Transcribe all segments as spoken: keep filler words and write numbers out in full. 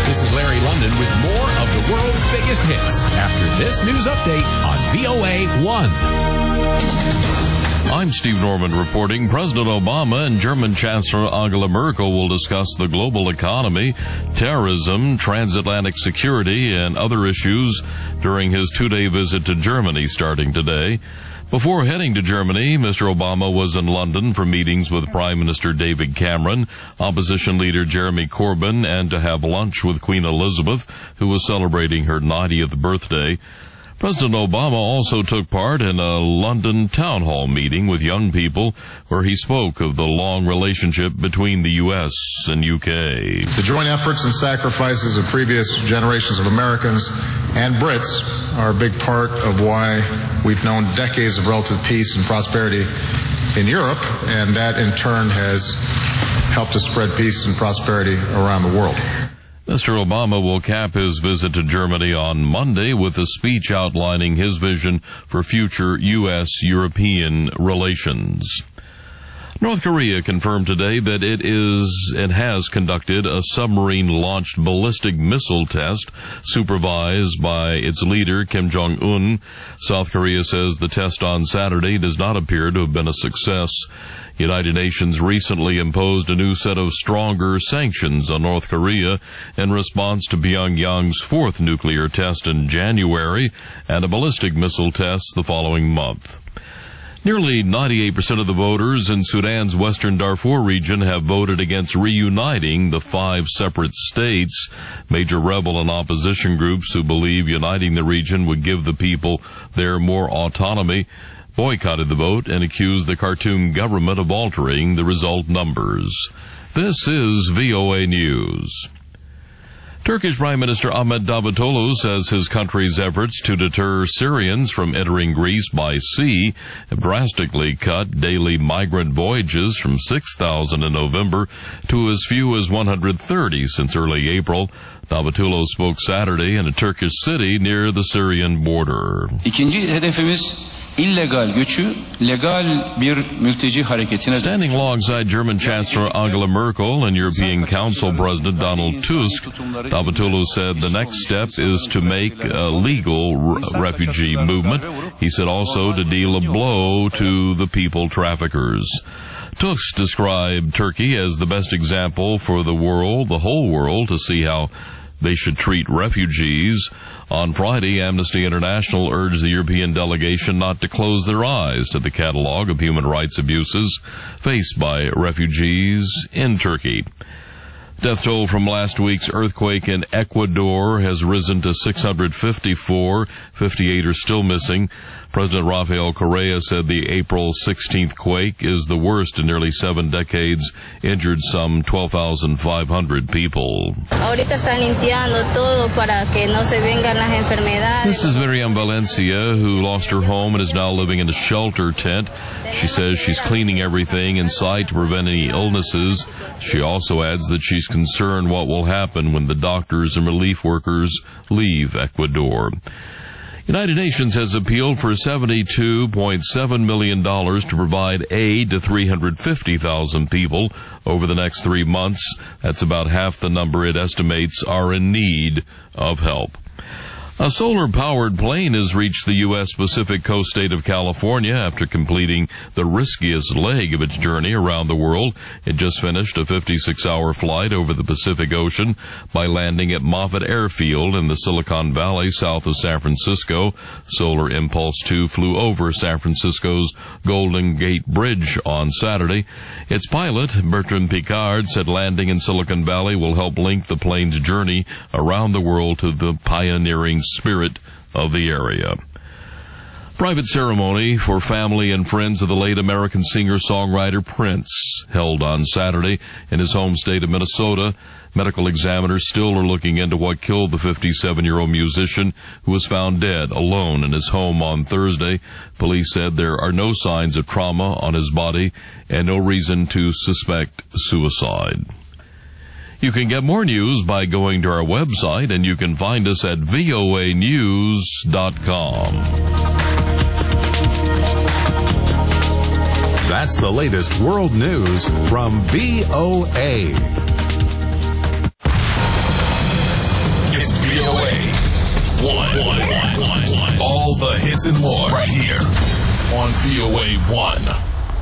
This is Larry London with more of the world's biggest hits after this news update on V O A one. I'm Steve Norman reporting. President Obama and German Chancellor Angela Merkel will discuss the global economy, terrorism, transatlantic security, and other issues during his two-day visit to Germany starting today. Before heading to Germany, Mister Obama was in London for meetings with Prime Minister David Cameron, opposition leader Jeremy Corbyn, and to have lunch with Queen Elizabeth, who was celebrating her ninetieth birthday. President Obama also took part in a London town hall meeting with young people where he spoke of the long relationship between the U S and U K. The joint efforts and sacrifices of previous generations of Americans and Brits are a big part of why we've known decades of relative peace and prosperity in Europe, and that in turn has helped to spread peace and prosperity around the world. Mister Obama will cap his visit to Germany on Monday with a speech outlining his vision for future U S European relations. North Korea confirmed today that it is it has conducted a submarine-launched ballistic missile test supervised by its leader, Kim Jong-un. South Korea says the test on Saturday does not appear to have been a success. United Nations recently imposed a new set of stronger sanctions on North Korea in response to Pyongyang's fourth nuclear test in January and a ballistic missile test the following month. Nearly ninety-eight percent of the voters in Sudan's western Darfur region have voted against reuniting the five separate states. Major rebel and opposition groups who believe uniting the region would give the people there more autonomy boycotted the vote and accused the Khartoum government of altering the result numbers. This is V O A News. Turkish Prime Minister Ahmet Davutoglu says his country's efforts to deter Syrians from entering Greece by sea have drastically cut daily migrant voyages from six thousand in November to as few as one hundred thirty since early April. Davutoglu spoke Saturday in a Turkish city near the Syrian border. İkinci hedefimiz illegal göçü legal bir mülteci hareketine. Standing alongside German Chancellor Angela Merkel and European Council President Donald Tusk, Davutoglu said the next step is to make a legal r- refugee movement. He said also to deal a blow to the people traffickers. Tusk described Turkey as the best example for the world, the whole world, to see how they should treat refugees. On Friday, Amnesty International urged the European delegation not to close their eyes to the catalog of human rights abuses faced by refugees in Turkey. Death toll from last week's earthquake in Ecuador has risen to six hundred fifty-four. fifty-eight are still missing. President Rafael Correa said the April sixteenth quake is the worst in nearly seven decades, injured some twelve thousand five hundred people. This is Miriam Valencia, who lost her home and is now living in a shelter tent. She says she's cleaning everything in sight to prevent any illnesses. She also adds that she's concerned what will happen when the doctors and relief workers leave Ecuador. United Nations has appealed for seventy-two point seven million dollars to provide aid to three hundred fifty thousand people over the next three months. That's about half the number it estimates are in need of help. A solar-powered plane has reached the U S Pacific coast state of California after completing the riskiest leg of its journey around the world. It just finished a fifty-six hour flight over the Pacific Ocean by landing at Moffett Airfield in the Silicon Valley south of San Francisco. Solar Impulse two flew over San Francisco's Golden Gate Bridge on Saturday. Its pilot, Bertrand Piccard, said landing in Silicon Valley will help link the plane's journey around the world to the pioneering spirit of the area. Private ceremony for family and friends of the late American singer-songwriter Prince held on Saturday in his home state of Minnesota. Medical examiners still are looking into what killed the fifty-seven-year-old musician who was found dead alone in his home on Thursday. Police said there are no signs of trauma on his body and no reason to suspect suicide. You can get more news by going to our website, and you can find us at V O A news dot com. That's the latest world news from V O A. V O A one. One, one, one, one. All the hits and more right here on V O A one.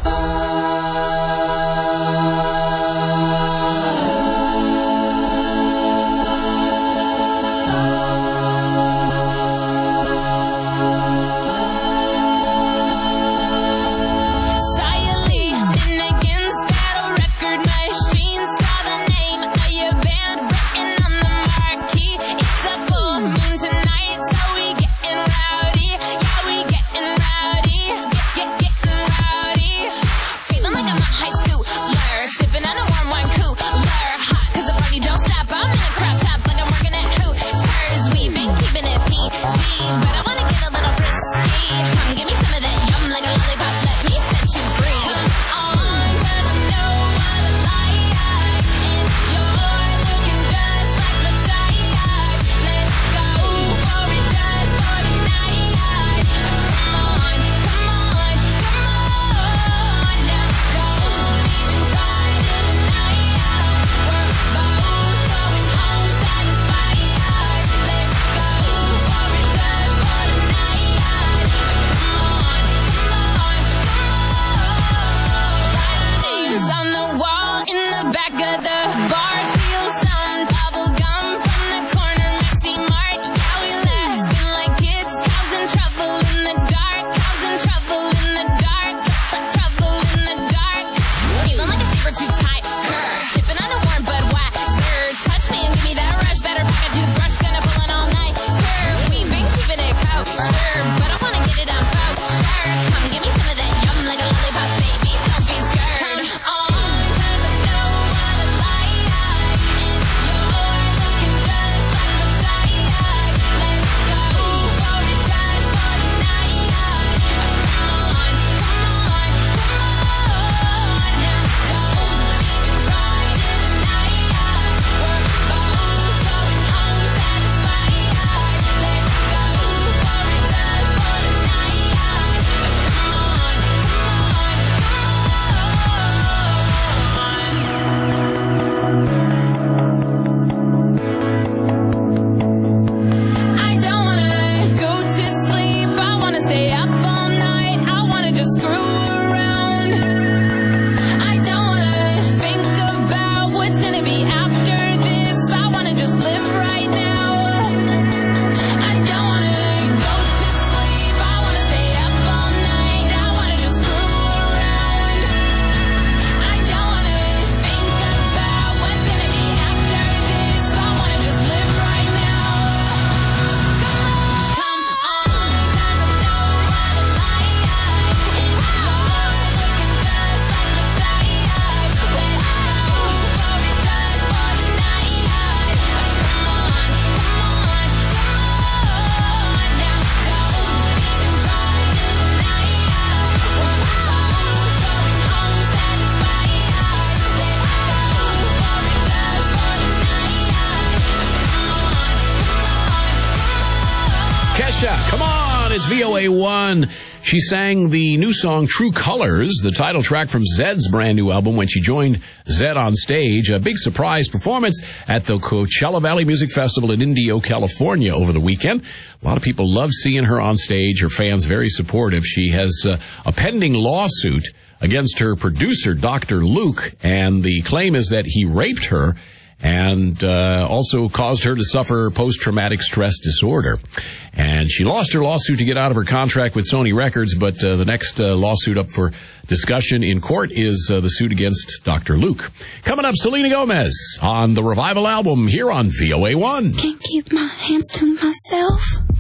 Come on, it's V O A one. She sang the new song True Colors, the title track from Zed's brand new album, when she joined Zed on stage. A big surprise performance at the Coachella Valley Music Festival in Indio, California over the weekend. A lot of people love seeing her on stage. Her fans very supportive. She has uh, a pending lawsuit against her producer, Doctor Luke, and the claim is that he raped her and uh, also caused her to suffer post-traumatic stress disorder. And she lost her lawsuit to get out of her contract with Sony Records, but uh, the next uh, lawsuit up for discussion in court is uh, the suit against Doctor Luke. Coming up, Selena Gomez on the Revival album here on V O A one. Can't keep my hands to myself,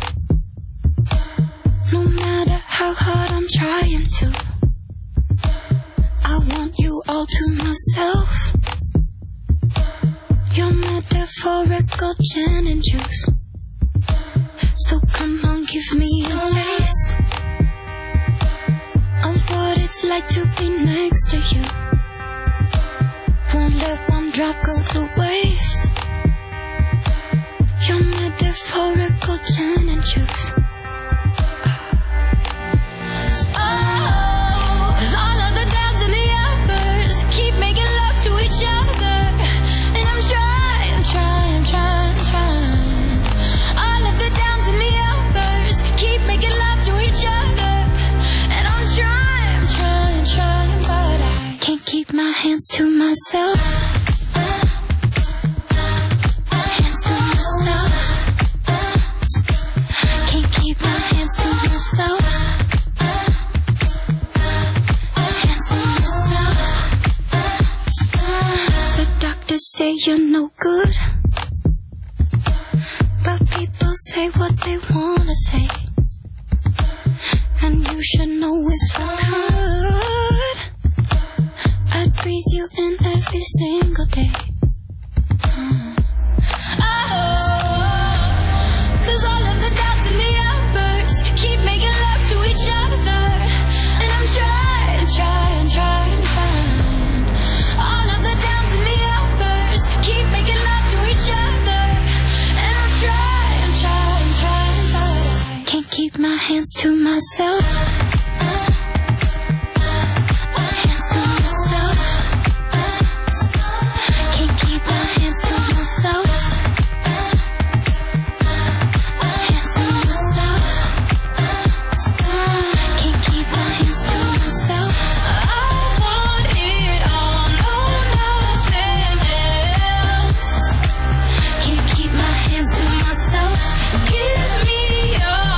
no matter how hard I'm trying to. I want you all to myself. Your metaphorical gin and juice. So come on, give me a taste of what it's like to be next to you. Won't let one drop go to waste. Your metaphorical gin and juice. Oh, all of the downs and the uppers keep making love to each other. And I'm trying, trying, trying, trying. say you're no good, but people say what they wanna say, and you should know if I could, I'd breathe you in every single day. Keep my hands to myself. Hands to myself. Can't keep my hands to myself. Hands to myself. Can't keep my hands to myself. I want it all, no, nothing else. Can't keep my hands to myself. Give me your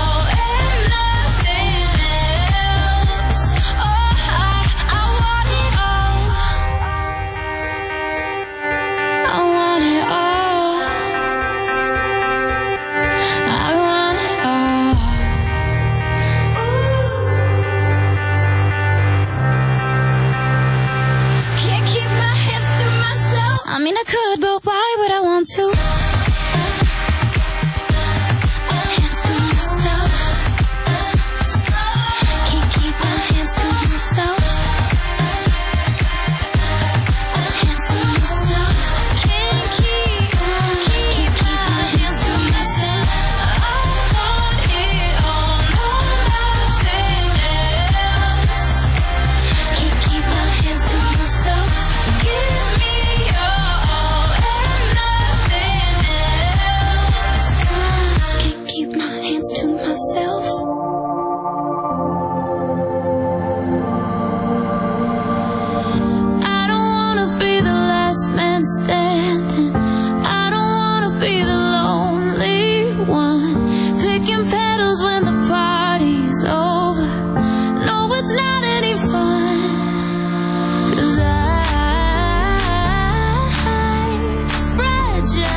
I mean, I could, but why would I want to? Hands to myself. Can't keep my hands to myself. Hands to myself. Can't keep, can't keep my hands to myself. I want it all, no, nothing else. Can't keep my hands to myself. Give me keep my hands to myself. I don't wanna be the last man standing. I don't wanna be the lonely one, picking petals when the party's over. No, it's not any fun, 'cause I'm fragile.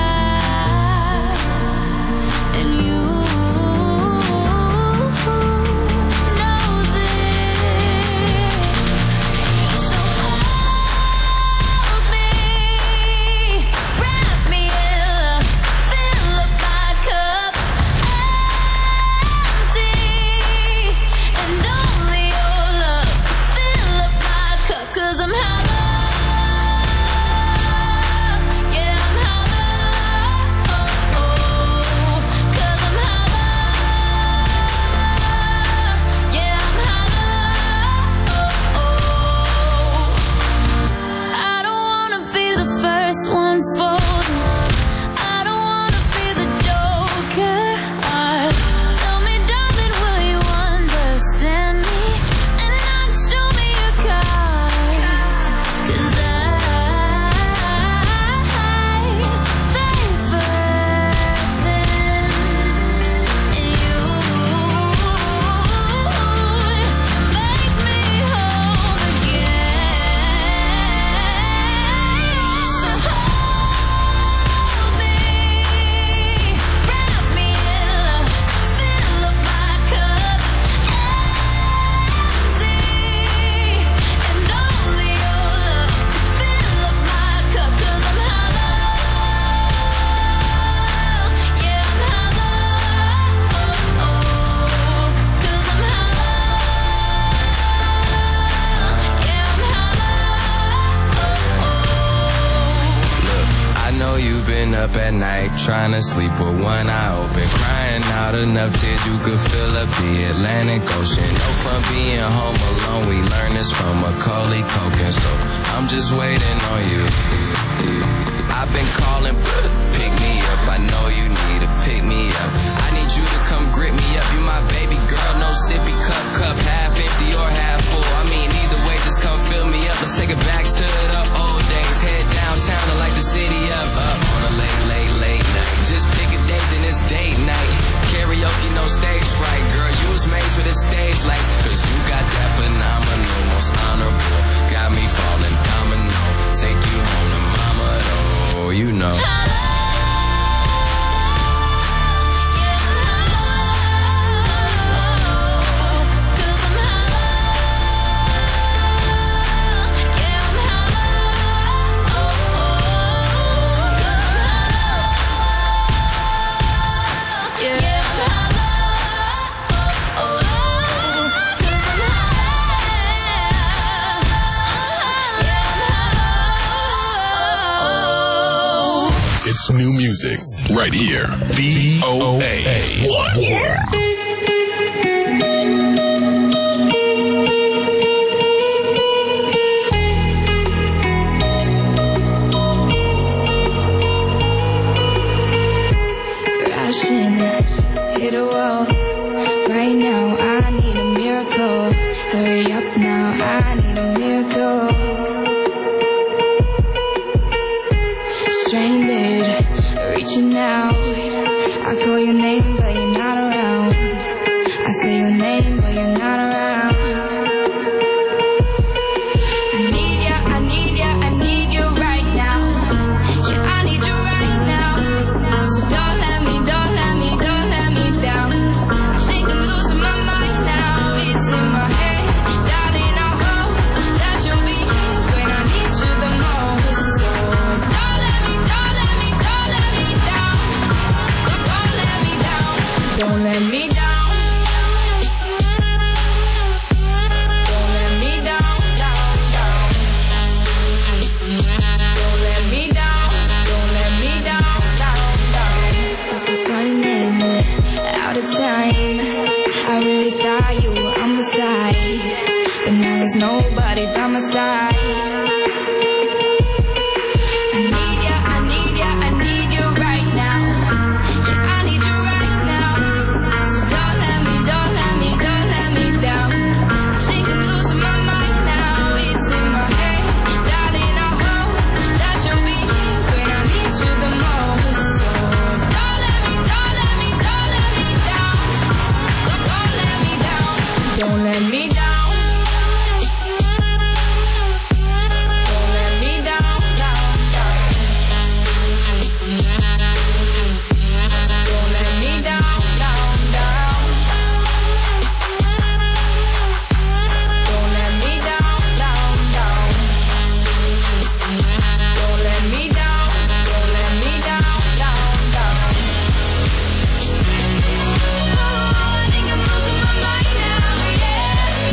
Up at night, trying to sleep with one eye open, crying out enough tears you could fill up the Atlantic Ocean. No fun being home alone, we learned this from Macaulay Culkin, so I'm just waiting on you. I've been calling, pick me up, I know you need to pick me up. I need you to come grip me up, you my baby girl, no sippy cup, cup half empty or half full. I mean, either way, just come fill me up, let's take it back to the old days. Head downtown to like the city up, up on a late, late, late night. Just pick a date, then it's date night. Karaoke, no stage fright, girl, you was made for the stage lights. Cause you got that phenomenal, most honorable, got me falling domino. Take you home to mama know. It's new music right here. V O A one. Crashing, hit a wall. Right now, I need a miracle. Hurry up now, I need a miracle. Stranded, reaching out. I call your name, but you're not around. I say your name, but you're not around. I need ya, I need ya, I need you right now. Yeah, I need you right now. So don't let me, don't let me, don't let me down. I think I'm losing my mind now. It's in my head, darling. I hope that you'll be here when I need you the most. So don't let me, don't let me, don't let me down. Don't, don't let me down. Don't let me down. Don't let me down, down, down. Don't let me down. Don't let me down, down, down. Running out of time. I really thought you were on my side, but now there's nobody by my side. I need ya, I need ya, I need you right now. Yeah, I need you right now. So don't let me, don't let me, don't let me down. I think I'm losing my mind now. It's in my head, darling. I hope that you'll be here when I need you the most. So don't let me, don't let me, don't let me down. Don't, don't let me down. Don't let me down. Don't let me down, down, down. Don't let me down, down, down. Don't let me down, down, down. Don't let me down, don't let me down, down, down. Oh, I think I'm losing my mind now, yeah.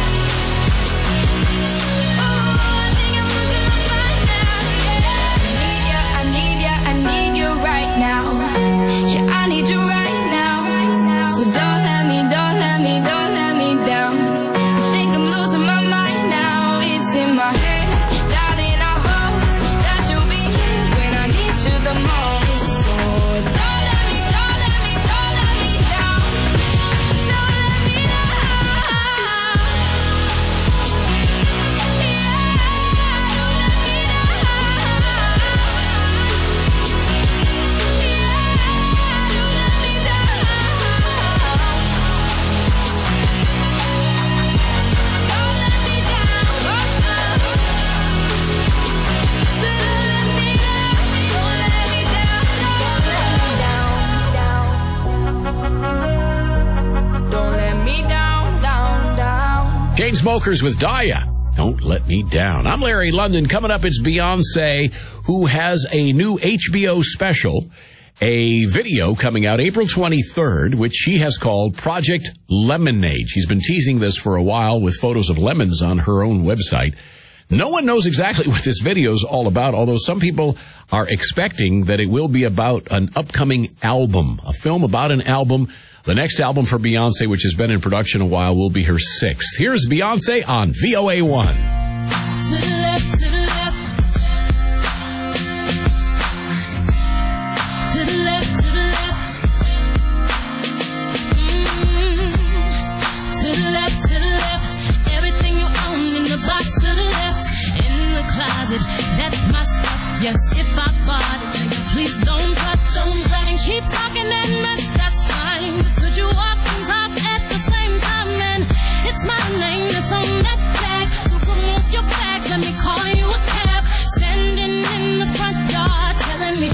Oh, I think I'm losing my mind now, yeah. I need ya, I need ya, I need you right now. Yeah, I need you right now. So don't let me, don't let me, don't let me down. I think I'm losing my mind now. It's in my head, darling. I hope that you'll be here when I need you the most. So don't let me, don't let me, don't let me down. Don't let me down. Yeah, don't let me down. Yeah, don't let me down. Don't let me down. So don't let me down. Don't let me down. Don't let me down, down, down. Chainsmokers with Daya. Don't let me down. I'm Larry London. Coming up, it's Beyonce, who has a new H B O special, a video coming out April twenty-third, which she has called Project Lemonade. She's been teasing this for a while with photos of lemons on her own website. No one knows exactly what this video is all about, although some people are expecting that it will be about an upcoming album, a film about an album. The next album for Beyonce, which has been in production a while, will be her sixth. Here's Beyonce on V O A one. To the left, to the left. To the left, to the left. Mm-hmm. To the left, to the left. Everything you own in the box to the left. In the closet, that's my stuff. Yes, if I bought it, please don't touch, don't touch. And keep talking that mess, that's fine. But could you walk and talk at the same time? And it's my name that's on that tag. So come off your back, let me call you a cab. Standing in the front yard, telling me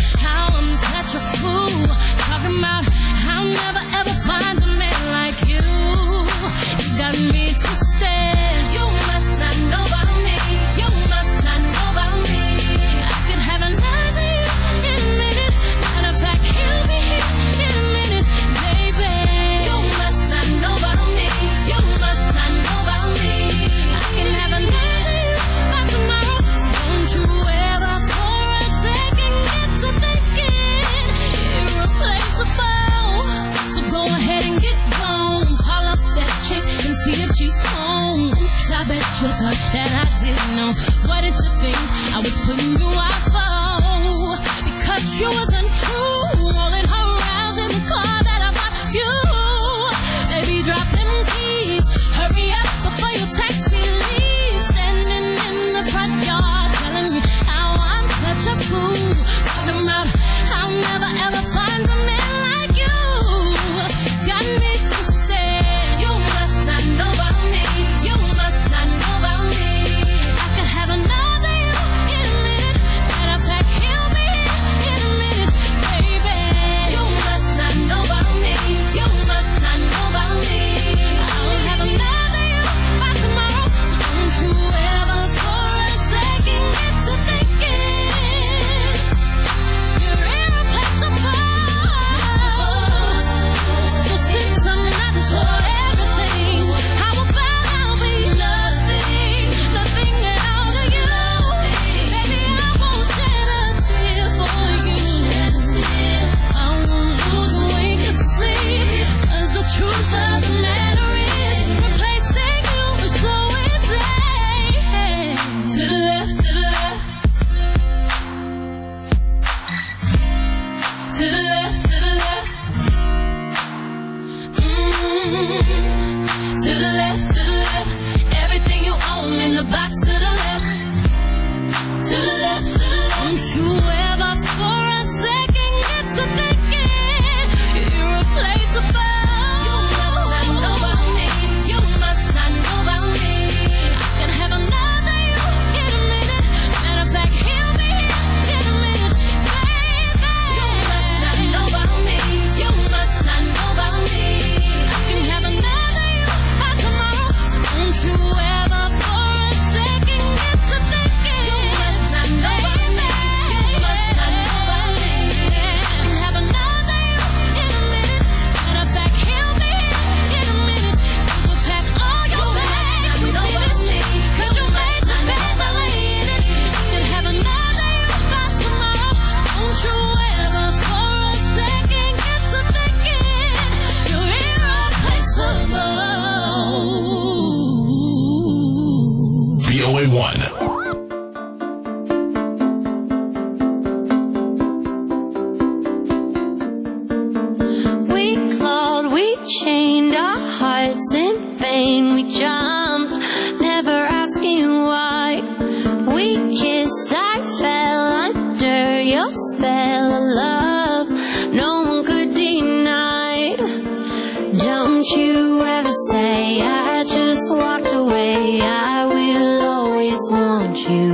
to the left, to the left. Mm-hmm. To the left, to the left. Everything you own in the box to the left. To the left, to the left. Don't you ever for a second get to thinking you're irreplaceable. You must not know about me. You must not know about me. I can have another you in a minute. Matter of fact, he'll be here in a minute, baby. You must not know about me. You must not know about me. I can have another you by tomorrow. So don't you ever for a second get to thinking you must not know about me. You must not know about me. I can have another you in a minute. Matter of fact, he'll be here in a minute. You can pack all your bags with me. Cause you made your bed by laying it. I can have another you by tomorrow. Don't you ever for a second get to thinking you're irreplaceable. V O A one. We clawed, we chained our hearts in vain. We jumped, never asking why. We kissed, I fell under your spell of love. No one could deny. Don't you ever say I just walked away. I will always want you.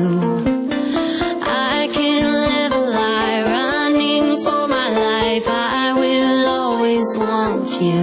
I can't live a lie running for my life. I will always want you.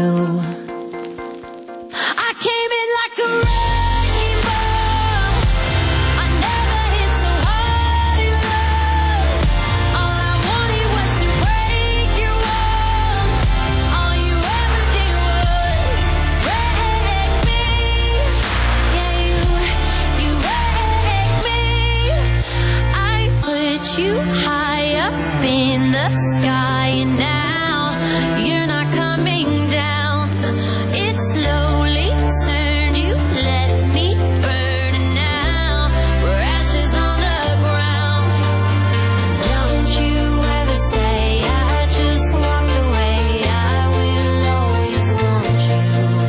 I came in like a wrecking ball. I never hit so hard in love. All I wanted was to break your walls. All you ever did was wreck me. Yeah, you, you wrecked me. I put you high up in the sky, and now you're not coming down. It slowly turned, you let me burn, and now we're ashes on the ground. Don't you ever say I just walked away. I will always want you.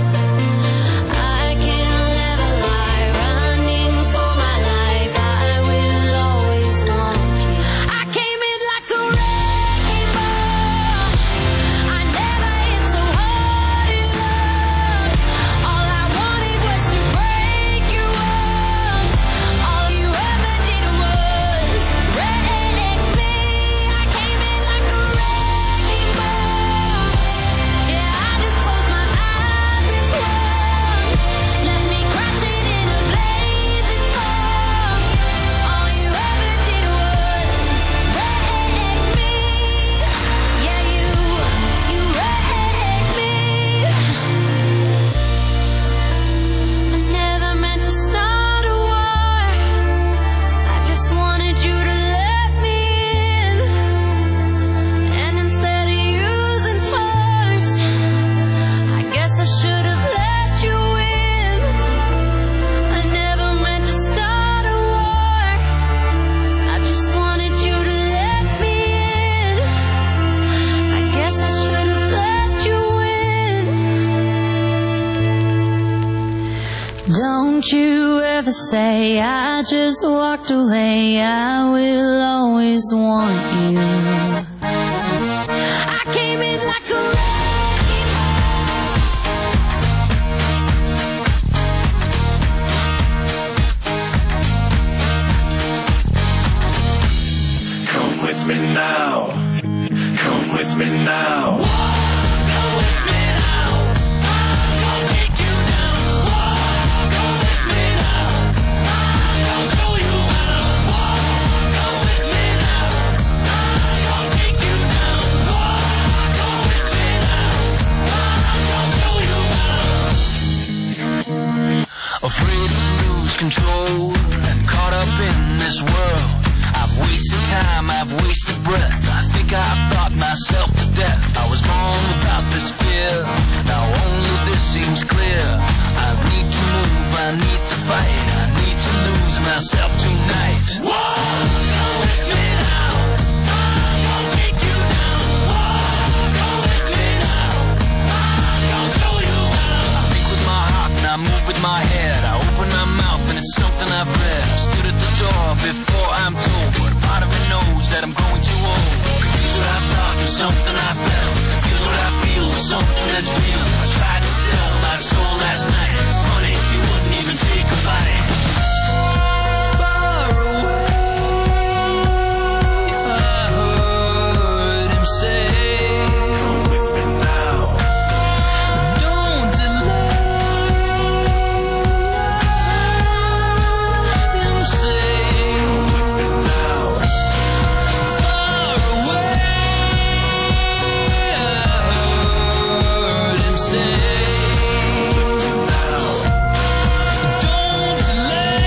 I can't live a lie running for my life. I will always want you. I came in like a wrecking ball. I never hit so hard in love. All I wanted was to break your walls. All you ever did was wreck me. I came in like a wrecking ball. Yeah, I just closed my eyes and swung. Left me crashing in a blazing fall. All you ever did was wreck me. Yeah, you, you wrecked me. I never meant to start a war. I just wanted you to let me in. And instead of using force, I guess I should have let you in. I never meant to start a war. I just wanted you to let me in. I guess I should have let you in. Don't you ever say I just walked away. I will always want you. I came in like a wrecking Come with me now. Come with me now. Come with me now. I'm gonna take you down. Come with me now. I'm gonna show you how to walk. Come with me now. I'm gonna take something I felt. Confused what I feel with something that's real. I tried to sell my soul last night. Funny, you wouldn't even take a bite. Far away, I heard him say, come with me now. Don't delay. Him say, come with me now. Far away, I heard him say, come with me now. Don't delay.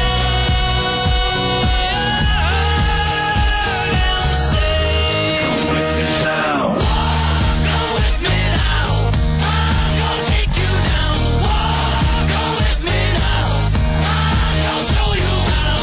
Him say, come with me now. Go with me now. I'm gonna take you down. Go with me now. I'm gonna show you how.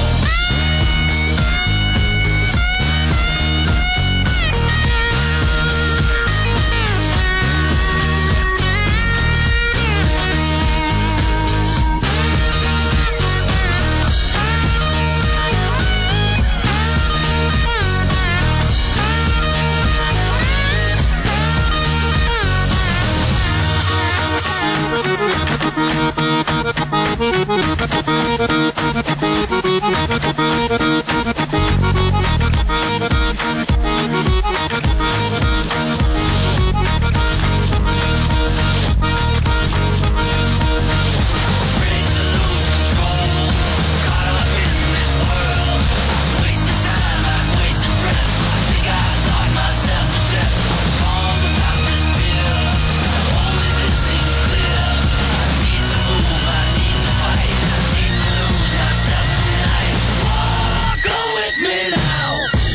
Afraid to lose control, caught up in this world. Wasting time, I've wasted breath. I think I thought myself to death. What's wrong about this fear? Only this seems clear. I need to move, I need to fight. I need to lose myself tonight. Go with me now.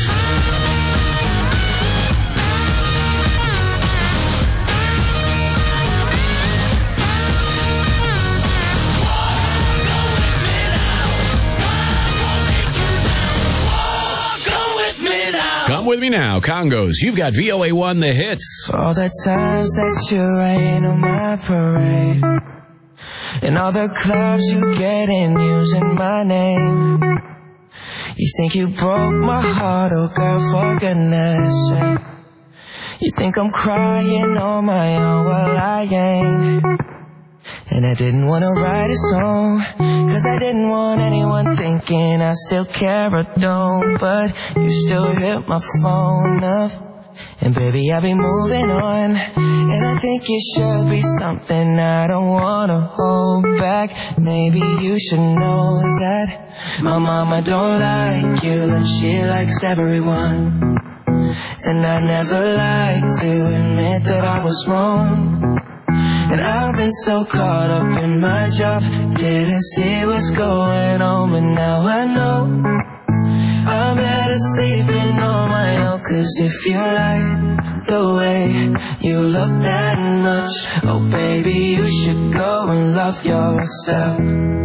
Go with me now. I'm gonna take you down. Go with me now. Come with me now, Congos. You've got V O A one, the hits. All the times that you rain on my parade, and all the clubs you get in using my name. You think you broke my heart, oh girl, for goodness sake. You think I'm crying on my own, well I ain't. And I didn't wanna write a song, cause I didn't want anyone thinking I still care or don't. But you still hit my phone up, and baby I be moving on. And I think it should be something I don't wanna hold back. Maybe you should know that my mama don't like you, and she likes everyone. And I never like to admit that I was wrong. And I've been so caught up in my job, didn't see what's going on. But now I know I'm better sleeping on my own. Cause if you like the way you look that much, oh baby, you should go and love yourself.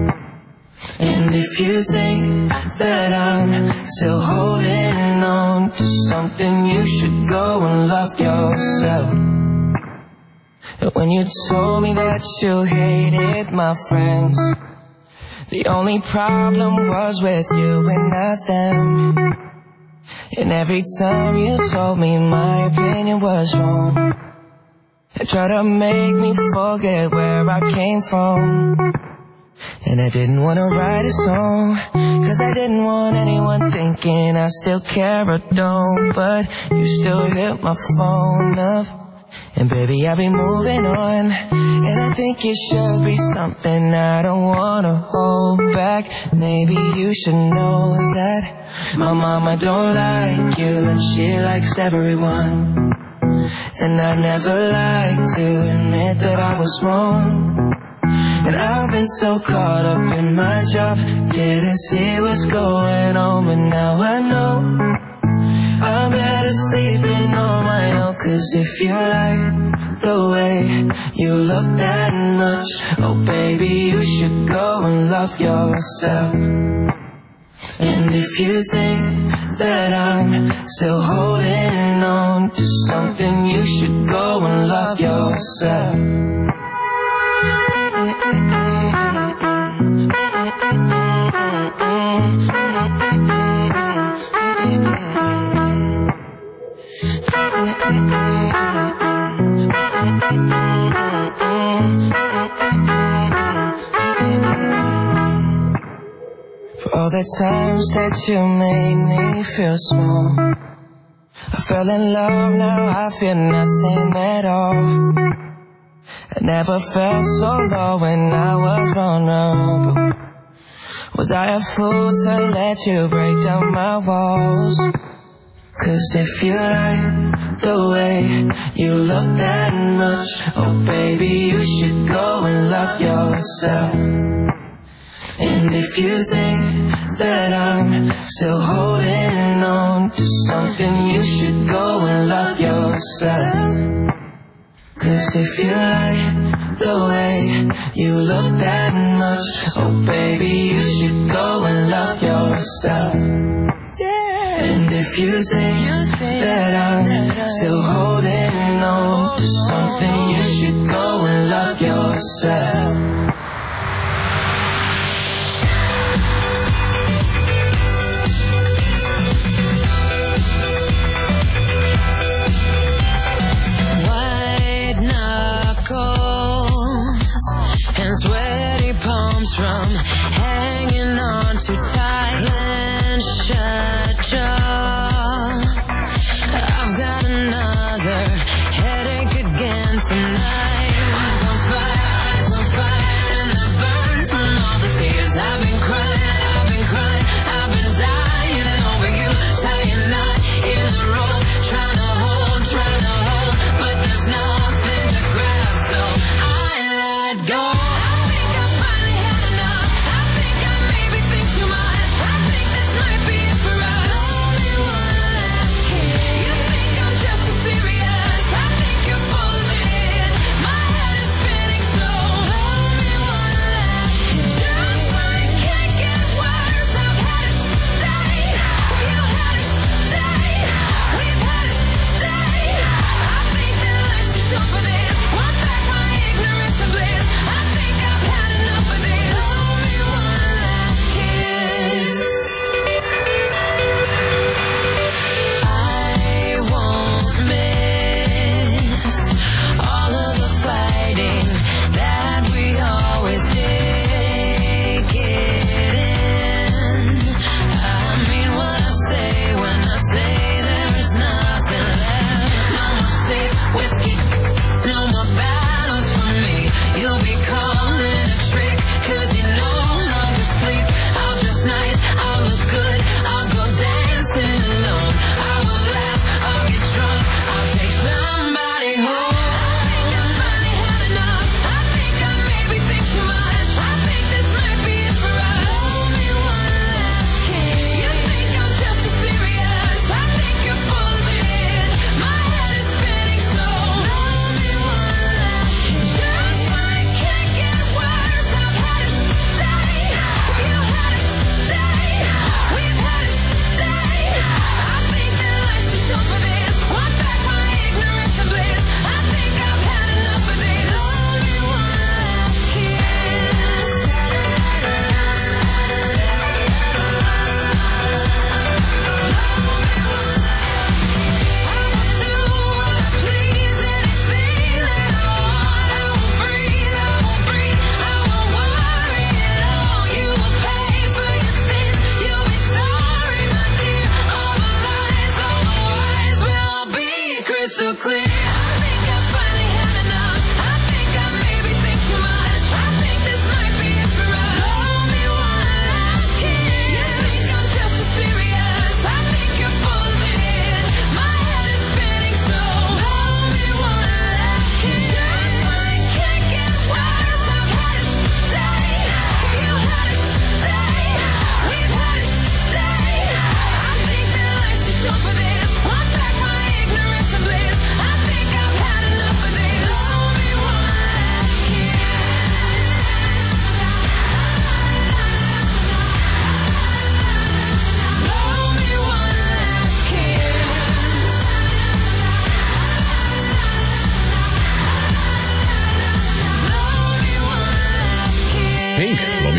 And if you think that I'm still holding on to something, you should go and love yourself. When you told me that you hated my friends, the only problem was with you and not them. And every time you told me my opinion was wrong, you tried to make me forget where I came from. And I didn't wanna write a song, cause I didn't want anyone thinking I still care or don't. But you still hit my phone up, and baby I be moving on. And I think it should be something I don't wanna hold back. Maybe you should know that my mama don't like you, and she likes everyone. And I never like to admit that I was wrong. And I've been so caught up in my job, didn't see what's going on. But now I know I'm better sleeping on my own. Cause if you like the way you look that much, oh baby, you should go and love yourself. And if you think that I'm still holding on to something, you should go and love yourself. Mm-hmm. For all the times that you made me feel small, I fell in love, now I feel nothing at all. I never felt so low when I was vulnerable. Was I a fool to let you break down my walls? Cause if you like the way you look that much, oh baby, you should go and love yourself. And if you think that I'm still holding on to something, you should go and love yourself. Cause if you like the way you look that much, oh baby, you should go and love yourself. And if you think that I'm still holding on to something, you should go and love yourself. And sweaty palms from hanging on too tight. Clenched shut jaw. I've got another headache again tonight. Eyes on fire, eyes on fire, and I burn from all the tears I've been crying, I've been crying, I've been dying over you, tying knot in the rope, trying to hold, trying to hold, but there's nothing to grab, so I let go. So clear. I think I finally had enough. I think I maybe think too much. I think this might be it for us. Hold me one last kiss. You think I'm just as serious? I think you're full of it. My head is spinning, so hold me one last kiss. Just when it can't get worse, I've had it today. You had it today. We've had it today. I think that life's too short for this. Want back my ignorance and bliss. I think I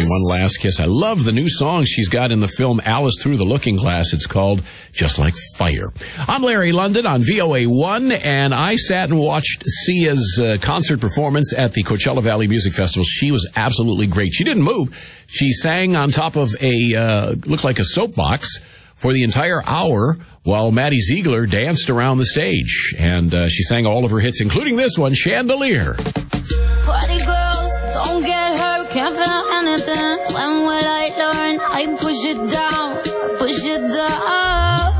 One Last Kiss. I love the new song she's got in the film Alice Through the Looking Glass. It's called Just Like Fire. I'm Larry London on V O A one, and I sat and watched Sia's uh, concert performance at the Coachella Valley Music Festival. She was absolutely great. She didn't move. She sang on top of a, uh, looked like a soapbox for the entire hour while Maddie Ziegler danced around the stage. And uh, she sang all of her hits, including this one, Chandelier. Party girls, don't get hurt, can't feel anything. When will I learn? I push it down, push it down.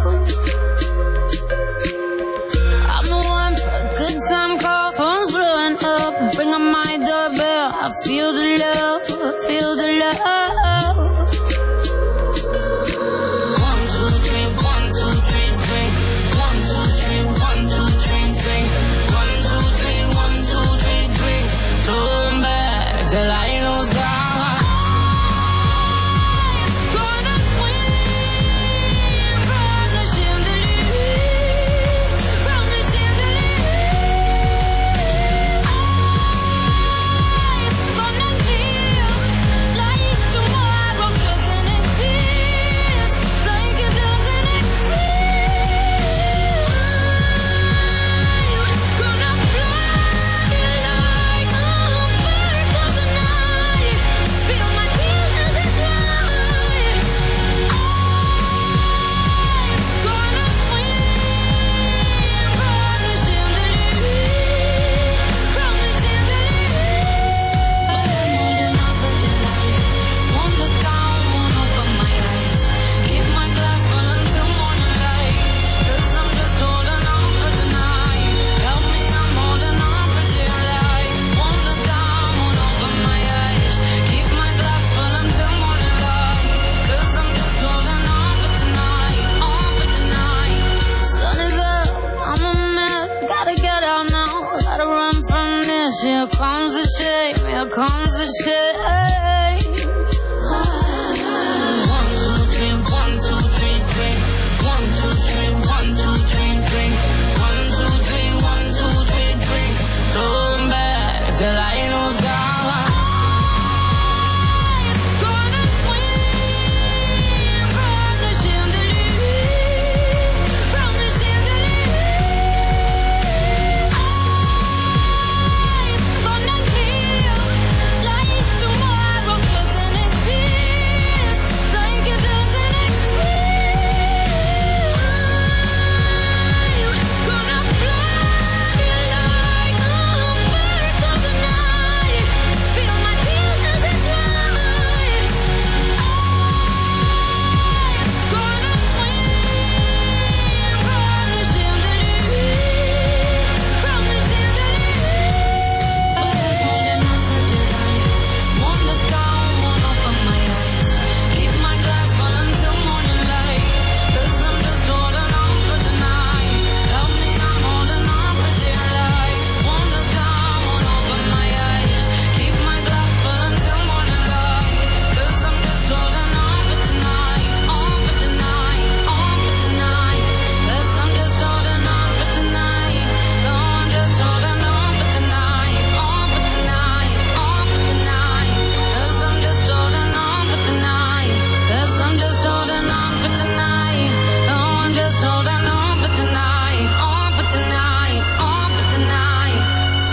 I'm the one for a good time call, phone's blowing up. Bring on my doorbell, I feel the love, I feel the love. One, two, three, one, two, three, drink. One, two, three, one, two, three, drink. One, two, three, one, two, three, drink. Turn back till I lose God. Gonna swing from the chandelier, from the chandelier. I'm gonna live like tomorrow doesn't exist, like it doesn't exist. I'm gonna fly like a bird of the night, feel my tears as they fly. I'm gonna swing from the chandelier, from the chandelier. Holding on for dear life, won't look down, won't open my eyes. Keep my glass full until morning light, 'cause I'm just holding on for tonight. Help me, I'm holding on for dear life. Won't look down, won't open my eyes. Keep my glass full until morning light, 'cause I'm just holding on for tonight, on for tonight. Sun is up, I'm a mess, gotta get out now, gotta run from this. Here comes the shame, here comes the shame. One, two, three, one, two, three, drink. One, two, three, one, two, three, drink. One, two, three, one, two, three, drink. Turn back till I lose God. Gonna swing from the chandelier, from the chandelier. I'm gonna live like tomorrow doesn't exist, like it doesn't exist. I'm gonna fly like a bird of the night, feel my tears as they fly. I'm gonna swing from the chandelier, from the chandelier. Holding on for dear life, won't look down, won't open my eyes. Keep my glass full until morning light, 'cause I'm just holding on for tonight. Help me, I'm holding on for dear life. Won't look down, won't open my eyes. Keep my glass full until morning light, 'cause I'm just holding on for tonight, on for tonight, on for tonight. 'Cause I'm just holding on for tonight. No, I'm just holding on for tonight, on for tonight, on for tonight. 'Cause I'm just holding on for tonight. 'Cause I'm just holding on for tonight. No, I'm just holding on for tonight, on for tonight, on for tonight.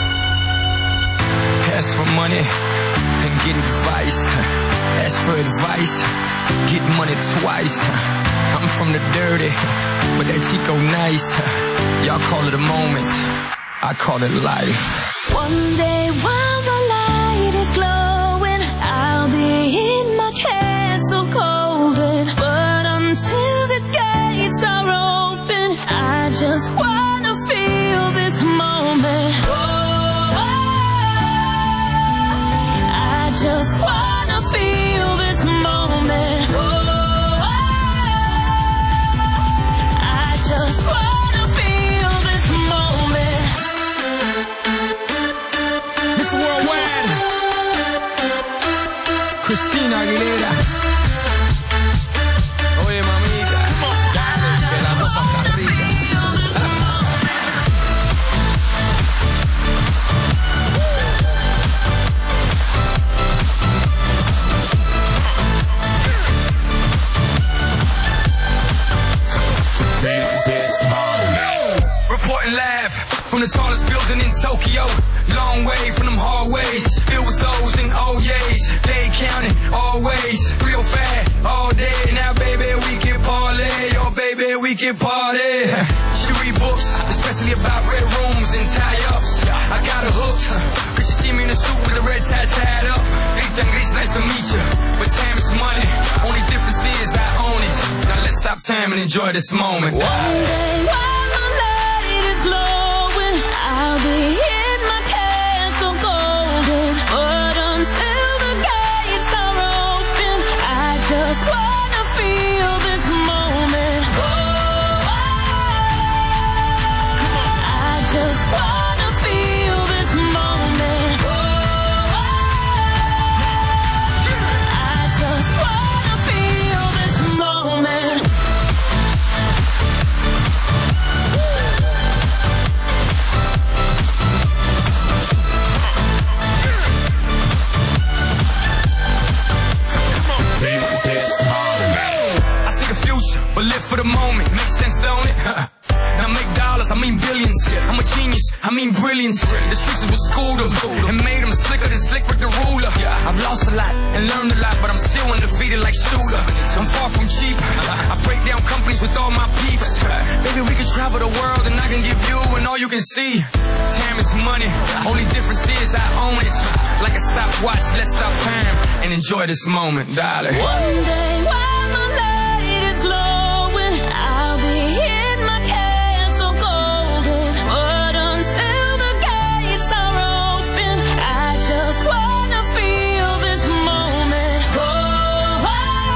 Ask for money and get advice. Ask for advice, get money twice. I'm from the dirty, but that Chico nice. Y'all call it a moment, I call it life. One day while the light is glowing, I'll be in my castle golden. But until the gates are open, I just wanna feel this moment. Oh, I just wanna feel this moment. Oh, I just wanna feel this moment. Mister Worldwide, Christina Aguilera. Oye, mamita, dale, que la cosa está rica. from the tallest building in Tokyo. Long way from them hallways, filled with O's and O's. They counting always, real fat all day. Now baby we can parlay, oh baby we can party. She read books, especially about red rooms and tie-ups. I got her hooked, cause she see me in a suit with the red tie tied up. Rita and Gris, nice to meet you, but time is money. Only difference is I own it. Now let's stop time and enjoy this moment. One day while the light is glowing, I'll be in my castle golden. But until the gates are open, I just wanna feel this moment. Oh, I just wanna feel this moment. Oh, I just wanna feel this moment. I see the future, but live for the moment. Makes sense, don't it? And I make dollars, I mean billions. I'm a genius, I mean brilliance. The streets is what schooled them and made them slicker than slick with the ruler. I've lost a lot and learned a lot, but I'm still undefeated like Shooter. I'm far from cheap. I break down companies with all my peeps. Baby, we can travel the world and I can give you and all you can see. Time is money, only difference is I own it. Like a stopwatch, let's stop time and enjoy this moment, darling. One day while my light is glowing, I'll be in my castle golden. But until the gates are open, I just wanna feel this moment. Oh,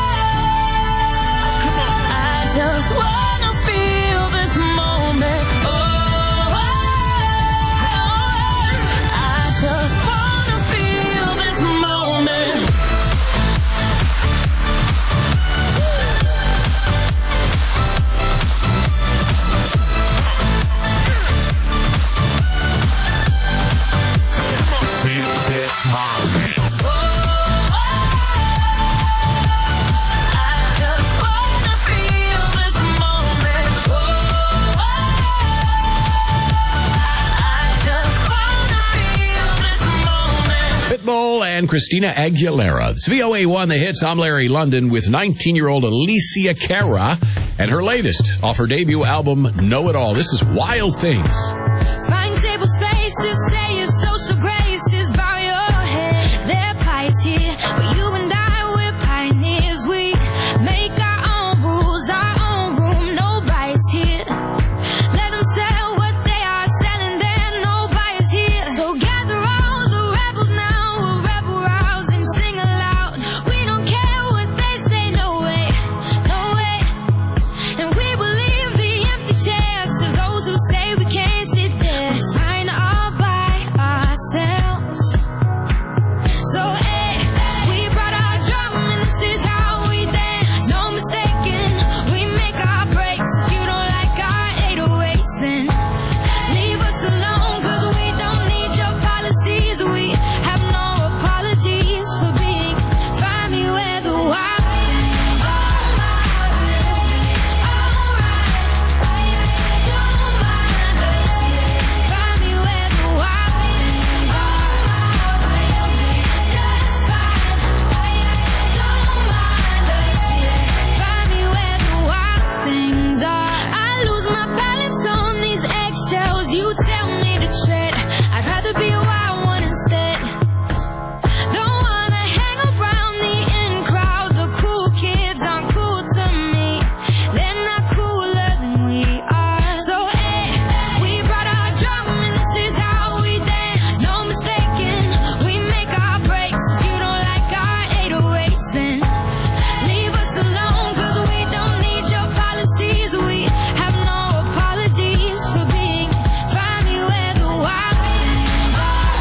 I just wanna feel this moment. Oh, I just wanna feel this moment. Pitbull and Christina Aguilera. It's V O A one, The Hits. I'm Larry London with nineteen-year-old Alicia Cara and her latest off her debut album, Know It All. This is Wild Things. Find table spaces, say your social graces, bow your head. They're pies here, but you and I, we're pioneers. We make our own rules, our own room, no bias here. Let them sell what they are selling there, no bias here. So gather all the rebels now, we'll rebel rouse and sing aloud. We don't care what they say, no way, no way. And we will leave the empty chairs to those who say we can't sit there. We're fine all by ourselves. So, hey, we brought our drum and this is how we dance. No mistaking, we make our breaks. If you don't like our eight oh eights, then leave us alone, cause we don't need your policies. We have no apologies for being. Find me where the wild things are. Don't mind us, yeah. Find me where the wild things are. Just fine. Don't mind us, yeah. Find me where the wild things are. I lose my balance on these eggshells. You tell me to tread. I'd rather be a wild one instead. Don't wanna hang around the in crowd. The cool kids aren't cool to me. They're not cooler than we are. So, hey, we brought our drum and this is how we dance. No mistaking, we make our breaks. If you don't like our eight oh eights, then leave us alone, cause we don't need your policies. We have no apologies for being. Find me where the wild things are.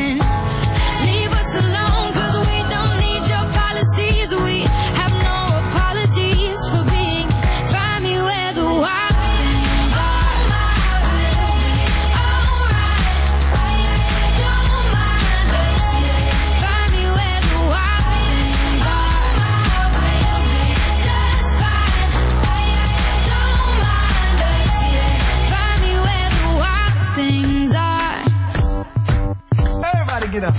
then leave us alone, 'cause we don't need your policies. We have no apologies for being. Find me where the wild things are. Alright, don't mind us. Find me where the wild things are. Just fine. Don't mind us. Find me where the wild things are. Everybody get up.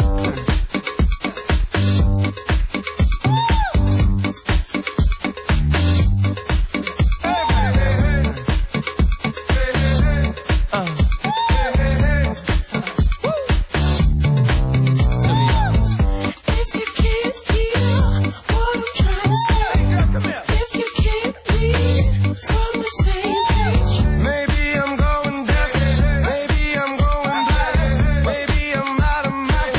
If you can't hear what I'm trying to say, if you can't read from the same page, Maybe I'm going deaf, maybe I'm going blind, maybe I'm out of my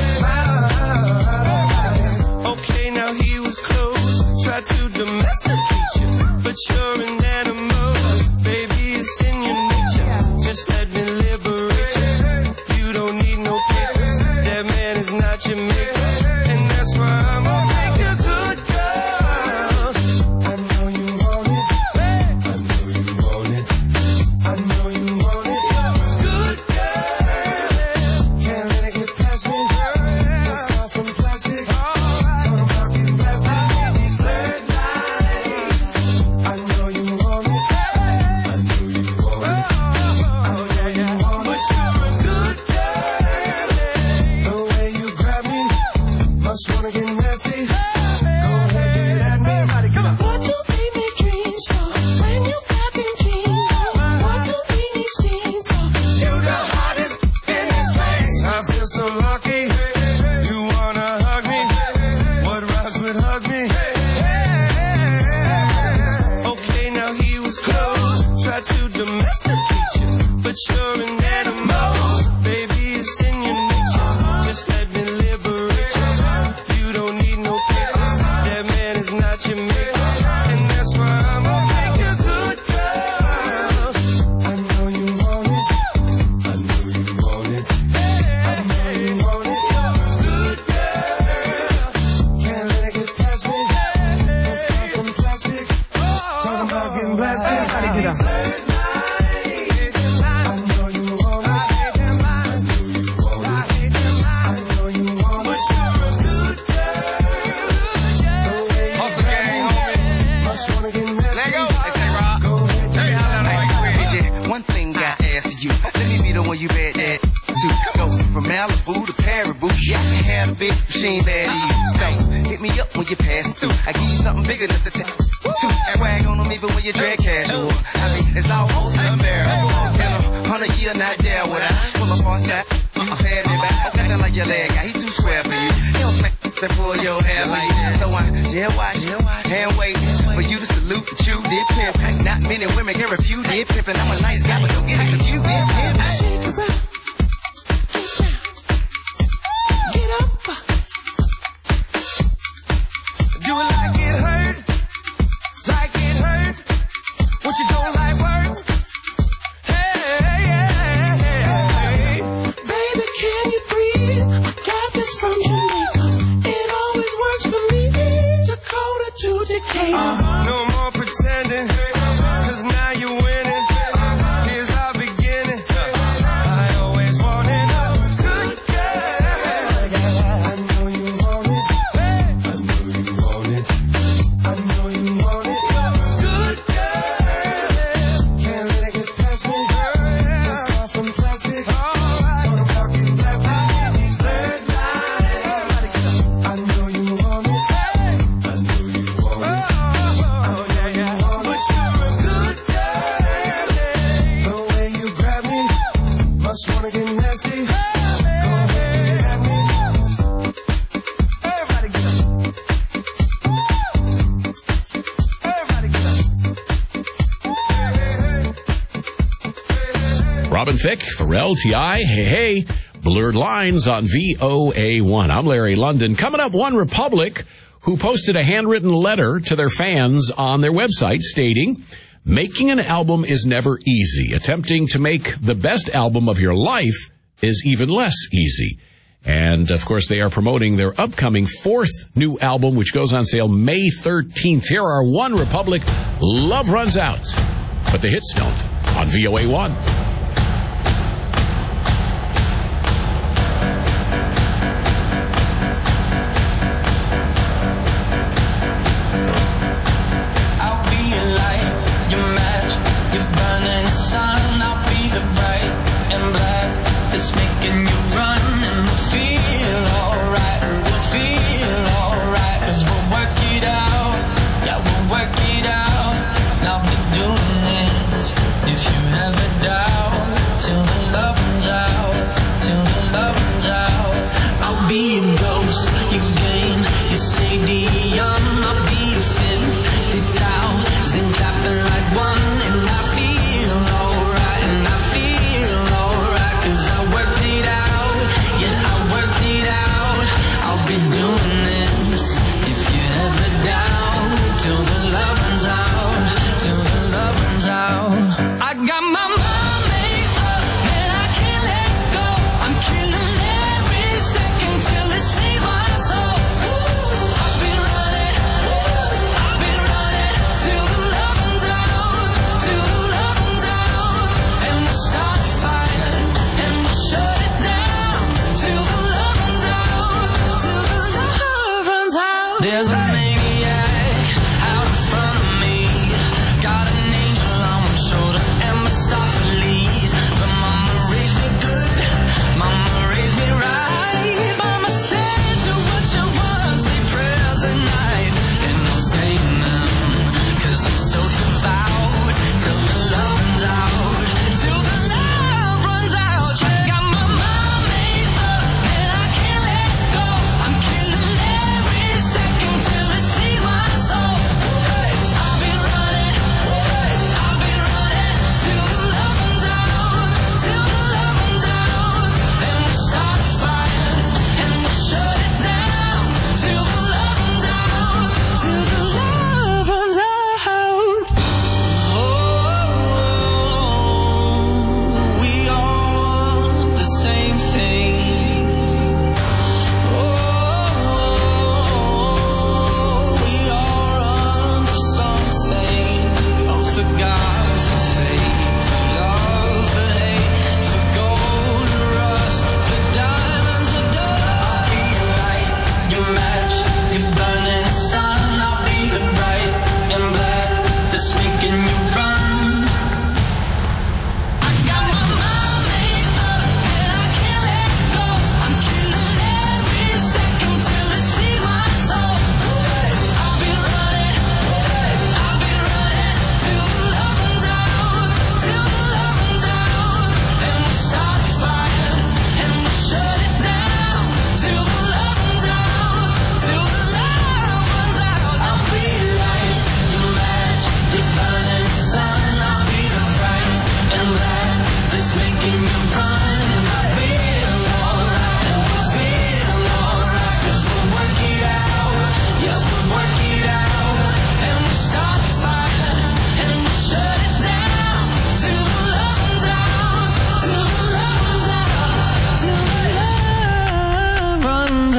mind. Okay, now he was close, tried to domesticate you, but you're an animal, baby, it's in your nature. Just let me liberate you. You don't need no papers, that man is not your maker, and that's why I'm gonna take a good girl. I know you want it, I know you want it. I know you want it. Good girl. Can't let it get past me. You're far from plastic. Talking about getting plastic. These blurred lines. I know you want it. I know you want it. I know you want it. But you're a good girl. The way you grab me, must wanna get nasty. Go ahead, get at me. what do we need dreams for? When you got them jeans on, what do we need steam for? You the hottest in this place. I feel so lucky. You wanna hug me? What rhymes with hug me? Okay, now he was close. Tried to domesticate you, but you're an animal. Baby, it's in your nature. Just let me liberate you. You don't need no papers. That man is not your maker, and that's why I'm gonna take a good girl. I know you want it. I know you want it. I know you want it. Good girl. Can't let it get past me. You're far from plastic. Talking about getting blasted. Everybody get up. I know you want it. I know you want it. I know you want it. But you're a good girl. The way you Hustle gang, homie. must wanna get nasty. Let go. They say, Rob. Go ahead, Let me holler at you. Yeah, one thing I ask you, let me be the one you bet that to go from Malibu to Paribu. Yeah, I can have a big machine bad to you. So hit me up when you pass through. I give you something bigger than the tap. Two swag on them even when you drag casual. I mean, it's almost unbearable. In a hundred year, not there would I pull up on side. You pad me back. Okay, nothing like your leg guy. He too square for you. He don't smack that pull your hair like that. So I jail watch, hand wait for you to salute that you did pimp. Not many women can refuse did pimpin'. I'm a nice guy, but don't get it confused. Did pimp. Shake it up, get up. Do it like it hurt, like it hurt. What you don't like work? Hey, hey, hey, hey. Baby, can you breathe? I got this from Jamaica. It always works for me. Dakota to Decatur. No more pretending, 'cause now you're winning. Here's our beginning. I always wanted a good girl. I know you want it. I know you want it. I know you want it. Good girl. Can't let it get past me. You're far from plastic. Talking about getting plastic. These blurred lines. I know you want it. I know you want it. I know you want it. But you're a good girl. The way you grab me, must wanna get nasty. Go ahead, get at me. Everybody get up. Everybody get up. Robin Thicke, Pharrell, T I, hey, hey, Blurred Lines on V O A one. I'm Larry London. Coming up, One Republic, who posted a handwritten letter to their fans on their website stating, making an album is never easy. Attempting to make the best album of your life is even less easy. And, of course, they are promoting their upcoming fourth new album, which goes on sale May thirteenth. Here are One Republic, Love Runs Out. But the hits don't on V O A one. I'll be your light, your match, your burning sun. I'll be the bright and black that's making you run. And we'll feel alright, we'll feel alright. Cause we'll work it out, yeah, we'll work it out. And I'll be doing this if you ever doubt. Till the love runs out, till the love runs out. I'll be your ghost, your game, your stadium. I'll be your fifty thousand clapping like one. And I feel alright, and I feel alright. Cause I worked it out, yeah, I worked it out. I'll be doing this if you ever doubt. Till the love runs out, till the love runs out. I got my mind made up and I can't let go. I'm killing every second till it saves my soul. I've been running, I've been running till the love runs out, till the love runs out. And we'll start a fire and we'll shut it down till the love runs out, till the love runs out. There's a maniac out in front of me, got an angel on my shoulder and Mephistopheles. But mama raised me good, mama raised me right. Mama said do what you want, say prayers at night. And I'm saying them cause I'm so devout. Till the love runs out, till the love runs out. I got my mind made up and I can't let go. I'm killing every second till it saves my soul. I've been running, I've been running till the love runs out, till the love runs out. Then we'll start a fire and we'll shut it down till the love runs out, till the love runs out. Oh, we all want the same thing. Oh, we all run for something. Oh, for God, for faith, for love, for hate, for gold and rust, for diamonds and dust. I'll be your light, your match, your burning sun. I'll be the bright and black that's making you run. I got my mind made up and I can't let go. I'm killing every second till it saves my soul. I've been running, I've been running till the love runs out, till the love runs out. Then we'll start a fire and we'll shut it down till the love runs out, till the love runs out. I'll be your light, your match, your burning sun. I'll be the bright and black that's making you run. And I feel alright, and we feel alright. Cause we'll work it out, yes, we'll work it out. And we'll start a fire and we'll shut it down till the love runs out, till the love runs out, till the love runs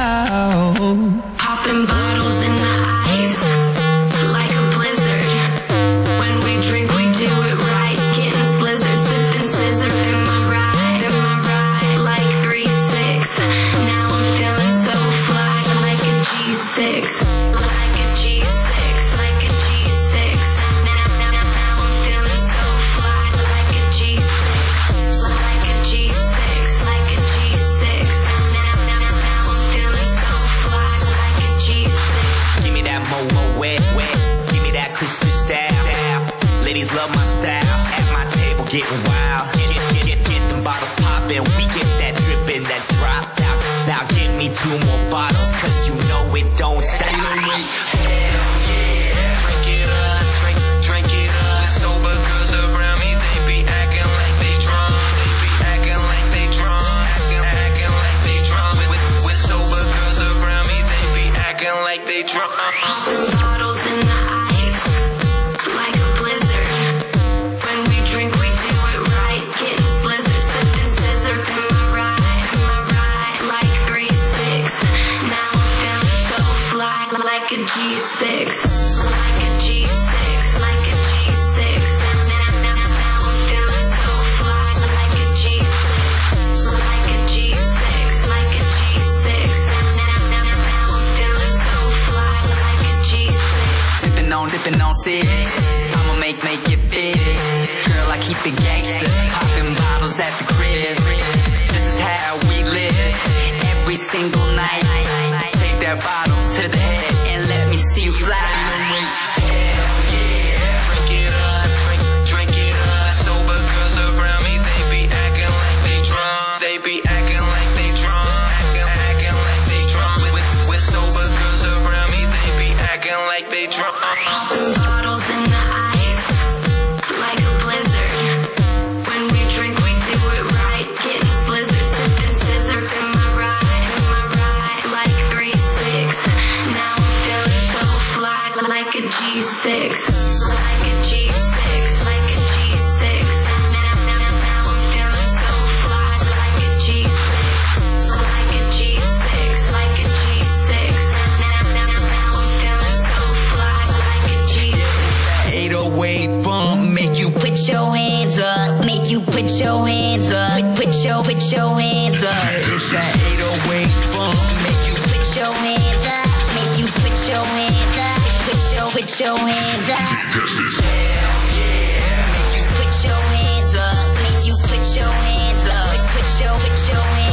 out. Popping bottles in the ice, like a blizzard. When we drink, we do it right. Getting slizzard, sipping scissor. Am I right? Am I right? Like three six. Now I'm feeling so fly, like a G six, like a G six, like a G six. Now, now, now, now I'm feeling so fly, like a G six, like a G six, like a G six. Now, now, now, now I'm feeling so fly, like a G six. Give me that mo-mo wet, wet. Give me that crystal style. Ladies love my style. At my table getting wild. Get, get, get, get, get them bottles poppin'. We get that drippin', that drop. Now, now give me two more bottles, cause you know it don't stop. Hell yeah. Drink it up, drink, drink it up. Sober girls around me, they be acting like they drunk. They be acting like they drunk. Acting, acting like they drunk. With, with sober girls around me, they be acting like they drunk. Bottles in the ice, like a blizzard. When we drink, we do it right. Getting slizzard, sipping scissor. Am I right? Am I right? Like a G six, like a G six, like a G six. Now, now, now I'm feeling so fly, like a G six, like a G six, like a G six. Now, now, now I'm feeling so fly, like a G six. Dipping on, dipping on six. I'ma make, make it big. Girl, I keep it gangster. Popping bottles at the crib. This is how we live. Every single night. Take that bottle to the head and let me see you fly. Hell yeah, drink it up, drink, drink it up. Sober girls around me, they be acting like they drunk. They be acting like they drunk, acting, acting like they drunk. With, with sober girls around me, they be acting like they drunk. Bottles in the ice, like a blizzard. When we drink, we do it right. Getting slizzard, sipping scissor in my ride, in my ride, like three six. Now I'm feeling so fly, like a G six, like a G six, like a G six. Now, now, now I'm feeling so fly, like a G six, like a G six, like a G six. Now, now, now I'm feeling so fly, like a G six. eight oh eight bump, make you Put your hands up, make you put your hands up. Put your, put your hands up. It's that eight oh eight bump, make you Put your hands up, make you put your hands up. Put your, put your hands up. Hell yeah, Make you put your hands up, make you put your hands up. Put your, put your hands up.